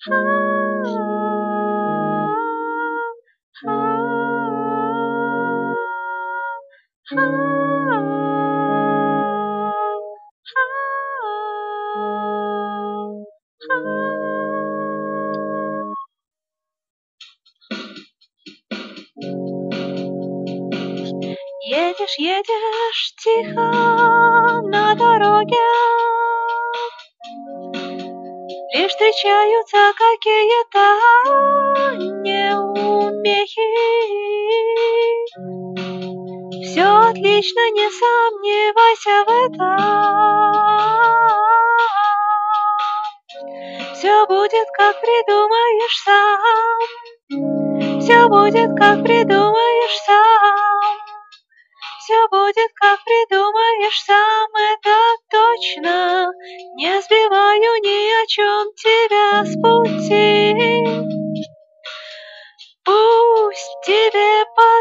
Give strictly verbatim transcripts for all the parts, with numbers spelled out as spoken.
Едешь, едешь тихо на дороге, лишь встречаются какие-то неумехи. Все отлично, не сомневайся в этом. Все будет, как придумаешь сам. Все будет, как придумаешь сам. Все будет, как придумаешь сам, это точно. Не сбиваю ни о чем тебя с пути. Пусть тебе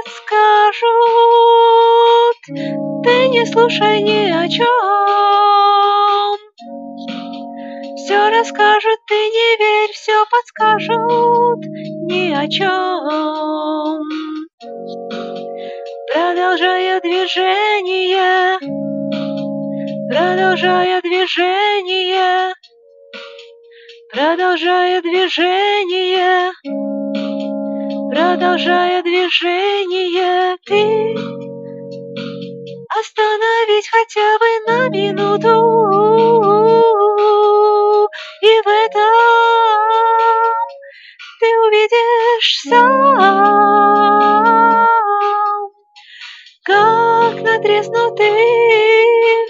подскажут, ты не слушай ни о чем. Все расскажут, ты не верь, все подскажут ни о чем. Продолжая движение, продолжая движение, продолжая движение, продолжая движение, ты остановись хотя бы на минуту, и в этом ты увидишь сам, как на треснутых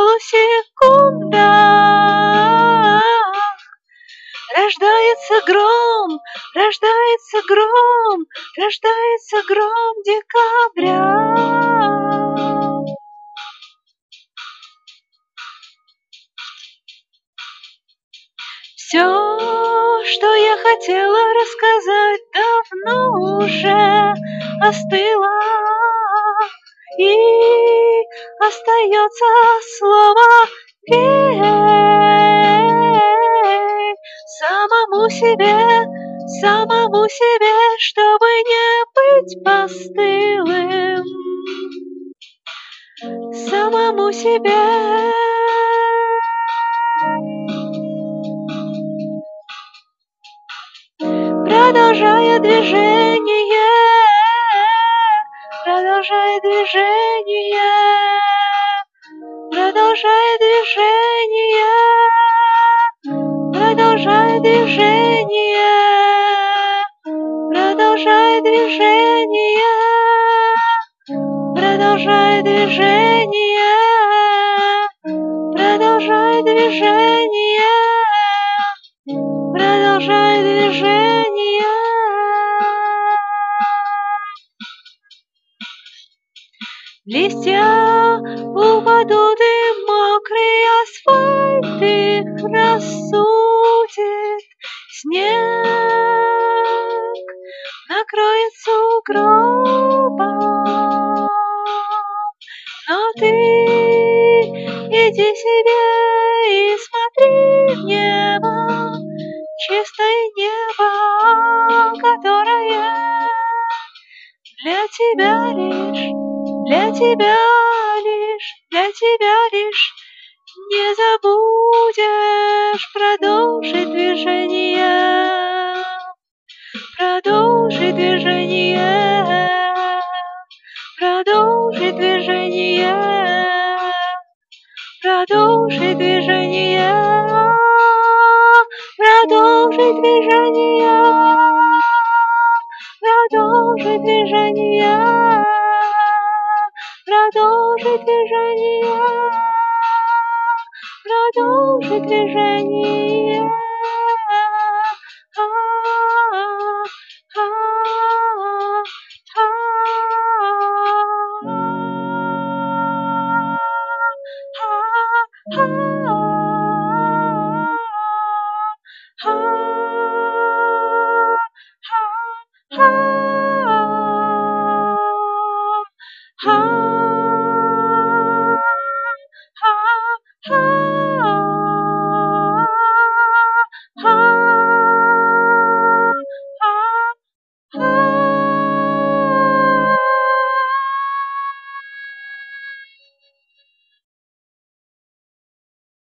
полусекундах рождается гром, рождается гром, рождается гром декабря. Все, что я хотела рассказать, давно уже остыло. И остается слово «пей» самому себе, самому себе, чтобы не быть постылым, самому себе. Продолжая движение, продолжай движение, продолжай движение, продолжай движение, продолжай движение, продолжай движение, продолжай движение, продолжай движение. Листья упадут, и мокрый асфальт их рассудит. Снег накроет сугробом, но ты иди себе и смотри в небо, чистое небо, которое для тебя лишь, для тебя лишь, для тебя лишь. Не забудешь продолжить движение, продолжить движение, продолжить движение, продолжить движение, продолжить движение, продолжить движение, продолжить движение, продолжить движение.